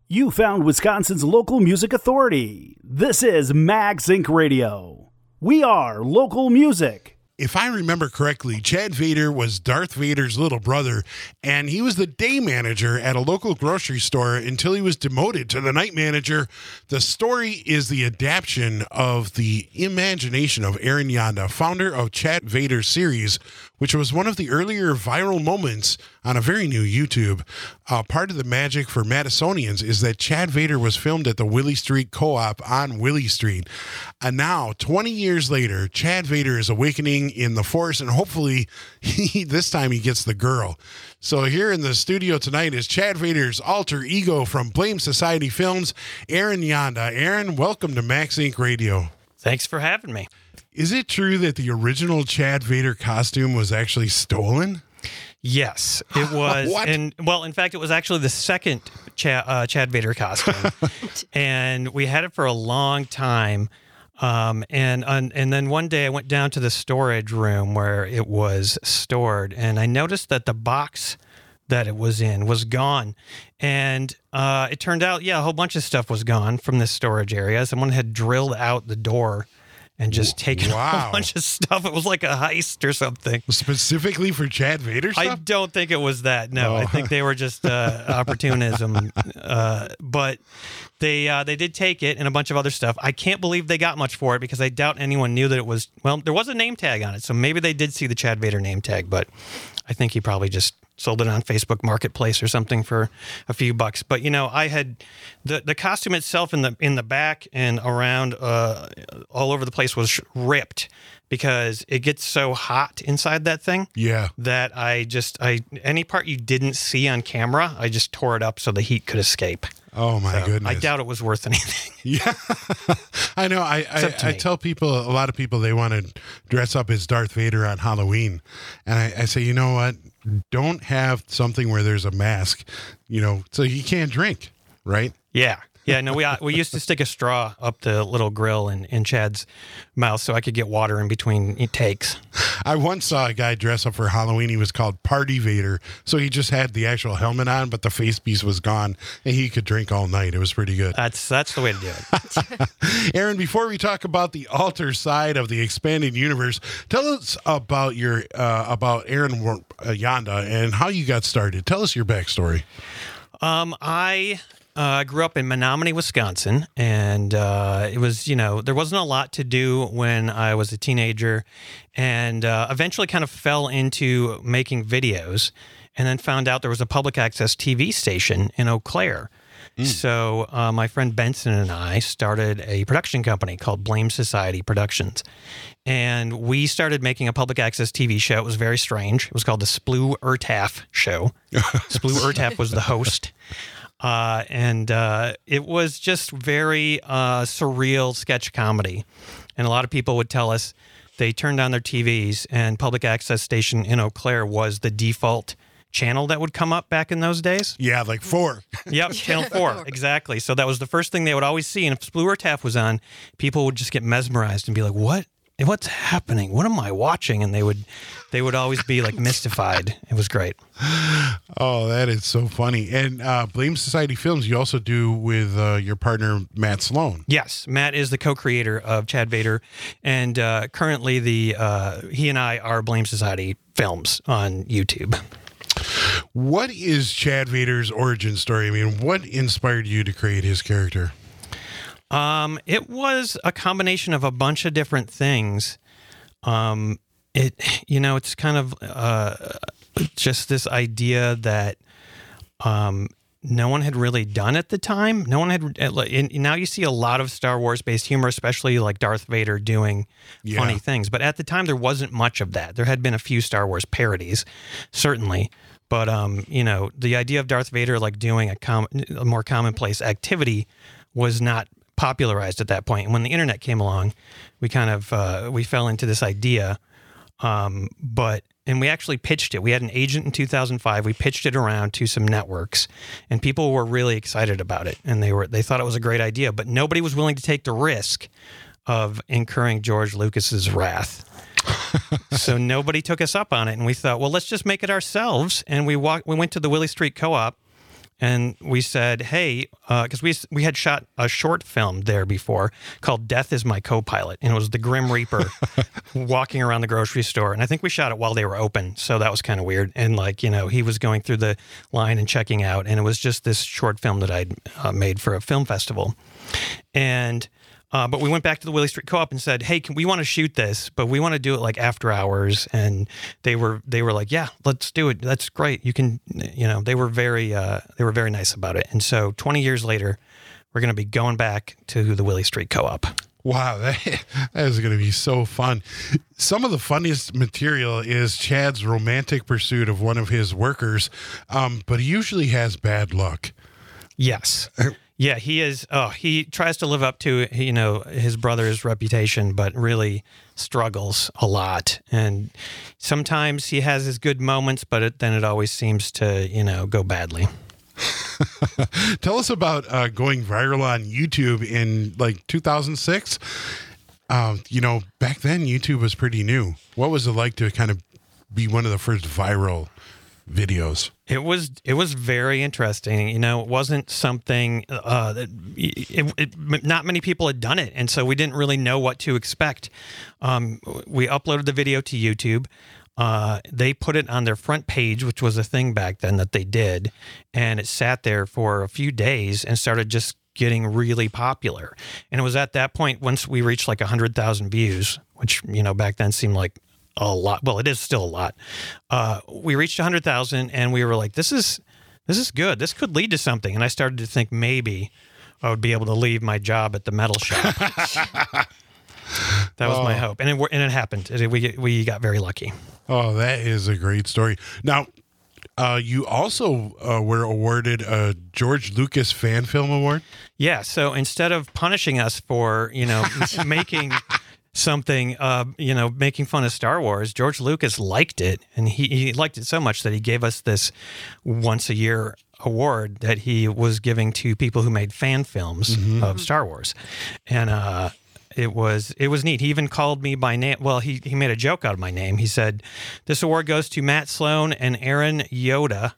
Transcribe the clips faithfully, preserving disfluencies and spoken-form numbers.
You found Wisconsin's local music authority. This is Mags Inc Radio. We are local music. If I remember correctly, Chad Vader was Darth Vader's little brother, and he was the day manager at a local grocery store until he was demoted to the night manager. The story is the adaptation of the imagination of Aaron Yanda, founder of Chad Vader series, which was one of the earlier viral moments on a very new YouTube. Uh, part of the magic for Madisonians is that Chad Vader was filmed at the Willie Street Co-op on Willie Street. And now, twenty years later, Chad Vader is awakening in the force, and hopefully he, this time he gets the girl. So here in the studio tonight is Chad Vader's alter ego from Blame Society Films, Aaron Yanda. Aaron, welcome to Max Inc Radio. Thanks for having me. Is it true that the original Chad Vader costume was actually stolen? Yes, it was. What? And well, in fact, it was actually the second Chad, uh, Chad Vader costume, and we had it for a long time. Um, and and and then one day I went down to the storage room where it was stored, and I noticed that the box that it was in was gone. And uh, it turned out, yeah, a whole bunch of stuff was gone from this storage area. Someone had drilled out the door and just taken Wow. a bunch of stuff. It was like a heist or something. Specifically for Chad Vader stuff? I don't think it was that. No, Oh. I think they were just uh, opportunism. Uh, but they uh, they did take it and a bunch of other stuff. I can't believe they got much for it because I doubt anyone knew that it was. Well, there was a name tag on it, so maybe they did see the Chad Vader name tag. But I think he probably just sold it on Facebook Marketplace or something for a few bucks. But you know, I had the the costume itself in the in the back and around uh, all over the place was ripped because it gets so hot inside that thing. Yeah. That I just I any part you didn't see on camera, I just tore it up so the heat could escape. Oh my So goodness. I doubt it was worth anything. Yeah, I know. I I, Except to I me. tell people, a lot of people, they want to dress up as Darth Vader on Halloween. And I, I say, you know what? Don't have something where there's a mask, you know, so you can't drink, right? Yeah. Yeah, no, we uh, we used to stick a straw up the little grill in, in Chad's mouth so I could get water in between takes. I once saw a guy dress up for Halloween. He was called Party Vader. So he just had the actual helmet on, but the face piece was gone, and he could drink all night. It was pretty good. That's that's the way to do it. Aaron, before we talk about the alter side of the expanded universe, tell us about your uh, about Aaron Yanda and how you got started. Tell us your backstory. Um, I uh, grew up in Menominee, Wisconsin, and uh, it was, you know, there wasn't a lot to do when I was a teenager, and uh, eventually kind of fell into making videos, and then found out there was a public access T V station in Eau Claire. So uh, my friend Benson and I started a production company called Blame Society Productions. And we started making a public access T V show. It was very strange. It was called the Sploo Urtaf Show. Sploo Urtaf was the host. Uh, and uh, it was just very uh, surreal sketch comedy. And a lot of people would tell us they turned on their T Vs and public access station in Eau Claire was the default channel that would come up back in those days. Yeah, like four. Yep, Channel four, exactly. So that was the first thing they would always see. And if Sploo Urtaf was on, people would just get mesmerized and be like, what? What's happening? What am I watching? And they would they would always be like mystified. It was great. Oh, that is so funny. And uh, Blame Society Films, you also do with uh, your partner, Matt Sloan. Yes, Matt is the co-creator of Chad Vader. And uh, currently the uh, he and I are Blame Society Films on YouTube. What is Chad Vader's origin story? I mean, what inspired you to create his character? Um, it was a combination of a bunch of different things. Um, it, you know, it's kind of uh, just this idea that um, no one had really done at the time. No one had. And now you see a lot of Star Wars based humor, especially like Darth Vader doing Yeah. funny things. But at the time, there wasn't much of that. There had been a few Star Wars parodies, certainly. But, um, you know, the idea of Darth Vader like doing a, com- a more commonplace activity was not popularized at that point. And when the internet came along, we kind of uh, we fell into this idea. Um, but and we actually pitched it. We had an agent in two thousand five. We pitched it around to some networks, and people were really excited about it. And they were they thought it was a great idea, but nobody was willing to take the risk of incurring George Lucas's wrath. So nobody took us up on it, and we thought, well, let's just make it ourselves. And we walked. We went to the Willie Street Co-op and we said, hey, because uh, we we had shot a short film there before called Death is My Co-Pilot, and it was the Grim Reaper walking around the grocery store. And I think we shot it while they were open, so that was kind of weird. And like, you know, he was going through the line and checking out, and it was just this short film that I'd uh, made for a film festival. And Uh, but we went back to the Willie Street Co-op and said, "Hey, can, we want to shoot this, but we want to do it like after hours." And they were they were like, "Yeah, let's do it. That's great. You can, you know." They were very uh, they were very nice about it. And so, twenty years later, we're going to be going back to the Willie Street Co-op. Wow, that, that is going to be so fun. Some of the funniest material is Chad's romantic pursuit of one of his workers, um, but he usually has bad luck. Yes. Yeah, he is. Oh, he tries to live up to, you know, his brother's reputation, but really struggles a lot. And sometimes he has his good moments, but it, then it always seems to, you know, go badly. Tell us about uh, going viral on YouTube in like two thousand six. Uh, you know, back then YouTube was pretty new. What was it like to kind of be one of the first viral videos? It was it was very interesting. You know, it wasn't something uh, that it, it, not many people had done it, and so we didn't really know what to expect. Um, we uploaded the video to YouTube. Uh, they put it on their front page, which was a thing back then that they did, and it sat there for a few days and started just getting really popular. And it was at that point, once we reached like one hundred thousand views, which, you know, back then seemed like a lot. Well, it is still a lot. Uh, we reached one hundred thousand, and we were like, this is this is good. This could lead to something. And I started to think maybe I would be able to leave my job at the metal shop. That was oh. my hope. And it, and it happened. It, we, we got very lucky. Oh, that is a great story. Now, uh, you also uh, were awarded a George Lucas Fan Film Award. Yeah. So instead of punishing us for, you know, making something, uh, you know, making fun of Star Wars, George Lucas liked it. And he, he liked it so much that he gave us this once a year award that he was giving to people who made fan films mm-hmm. of Star Wars. And, uh, It was it was neat. He even called me by name. Well, he, he made a joke out of my name. He said, "This award goes to Matt Sloan and Aaron Yoda."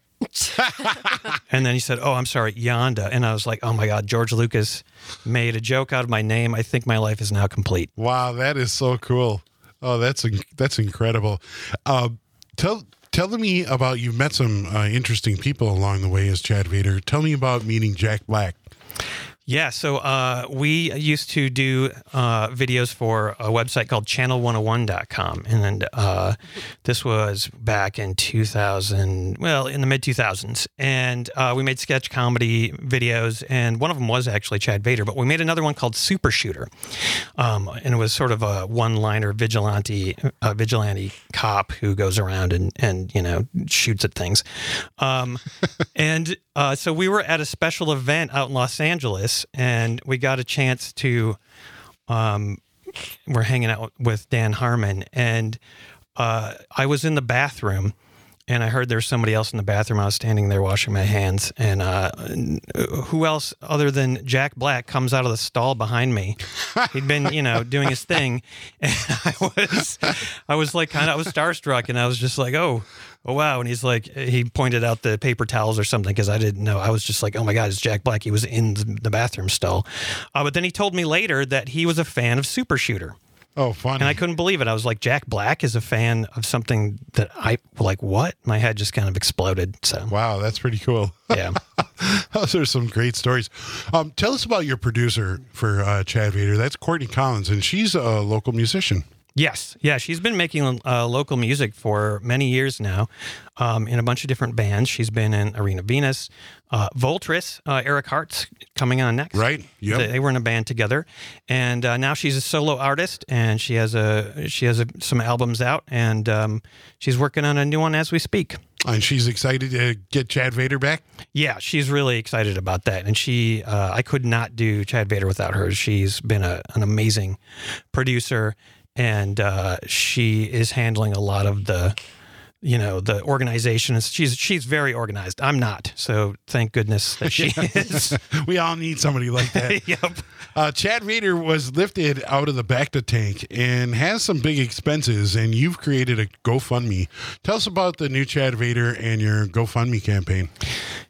And then he said, "Oh, I'm sorry, Yonda." And I was like, "Oh my God, George Lucas made a joke out of my name. I think my life is now complete." Wow, that is so cool. Oh, that's that's incredible. Uh, tell tell me about, you've met some uh, interesting people along the way as Chad Vader. Tell me about meeting Jack Black. Yeah, so uh, we used to do uh, videos for a website called channel one oh one dot com, and uh, this was back in two thousand, well, in the mid two thousands, and uh, we made sketch comedy videos, and one of them was actually Chad Vader, but we made another one called Super Shooter, um, and it was sort of a one-liner vigilante uh, vigilante cop who goes around and, and you know, shoots at things. Um, and uh, so we were at a special event out in Los Angeles, and we got a chance to, um, we're hanging out with Dan Harmon, and uh, I was in the bathroom, and I heard there was somebody else in the bathroom. I was standing there washing my hands, and uh, who else other than Jack Black comes out of the stall behind me. He'd been, you know, doing his thing, and I was, I was like kind of, I was starstruck, and I was just like, oh. Oh, wow. And he's like, he pointed out the paper towels or something because I didn't know. I was just like, oh, my God, it's Jack Black. He was in the bathroom stall. Uh, but then he told me later that he was a fan of Super Shooter. Oh, funny. And I couldn't believe it. I was like, Jack Black is a fan of something that I, like, what? My head just kind of exploded. So wow, that's pretty cool. Yeah. Those are some great stories. Um, tell us about your producer for uh, Chad Vader. That's Courtney Collins, and she's a local musician. Yes. Yeah. She's been making uh, local music for many years now um, in a bunch of different bands. She's been in Arena Venus, uh, Voltris, uh, Eric Hart's coming on next. Right. Yeah. They, they were in a band together, and uh, now she's a solo artist, and she has a she has a, some albums out, and um, she's working on a new one as we speak. And she's excited to get Chad Vader back? Yeah, she's really excited about that. And she, uh, I could not do Chad Vader without her. She's been a, an amazing producer. And uh, she is handling a lot of the, you know, the organization. She's she's very organized. I'm not. So thank goodness that she is. We all need somebody like that. Yep. Uh, Chad Vader was lifted out of the Bacta tank and has some big expenses, and you've created a GoFundMe. Tell us about the new Chad Vader and your GoFundMe campaign.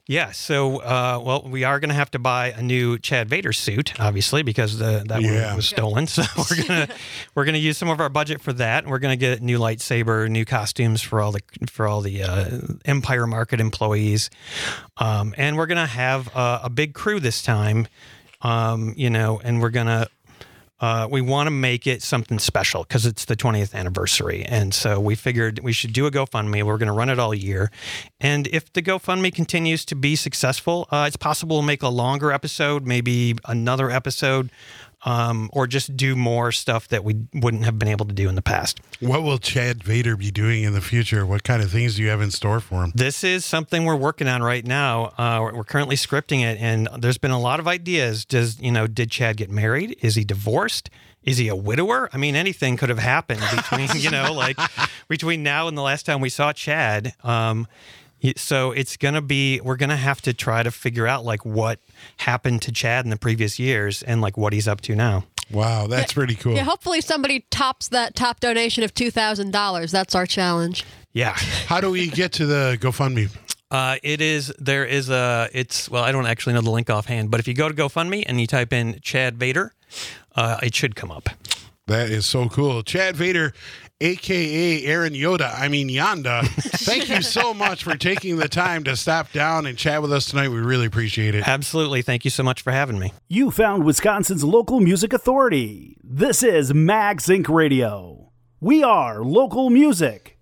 Yeah, so uh, well, we are going to have to buy a new Chad Vader suit, obviously, because the, that Yeah. one was stolen. So we're gonna we're gonna use some of our budget for that. And we're gonna get a new lightsaber, new costumes for all the for all the uh, Empire Market employees, um, and we're gonna have uh, a big crew this time. Um, you know, and we're gonna. Uh, we want to make it something special because it's the twentieth anniversary. And so we figured we should do a GoFundMe. We're going to run it all year. And if the GoFundMe continues to be successful, uh, it's possible to make a longer episode, maybe another episode, um, or just do more stuff that we wouldn't have been able to do in the past. What will Chad Vader be doing in the future? What kind of things do you have in store for him? This is something we're working on right now. Uh, we're, we're currently scripting it, and there's been a lot of ideas. Does you know? Did Chad get married? Is he divorced? Is he a widower? I mean, anything could have happened between you know, like between now and the last time we saw Chad. Um, So it's going to be, we're going to have to try to figure out like what happened to Chad in the previous years and like what he's up to now. Wow, that's yeah, pretty cool. Yeah, hopefully somebody tops that top donation of two thousand dollars. That's our challenge. Yeah. How do we get to the GoFundMe? Uh, it is, there is a, it's, well, I don't actually know the link offhand, but if you go to GoFundMe and you type in Chad Vader, uh, it should come up. That is so cool. Chad Vader, a k a. Aaron Yoda, I mean Yonda, thank you so much for taking the time to stop down and chat with us tonight. We really appreciate it. Absolutely. Thank you so much for having me. You found Wisconsin's local music authority. This is Mag Zinc Radio. We are local music.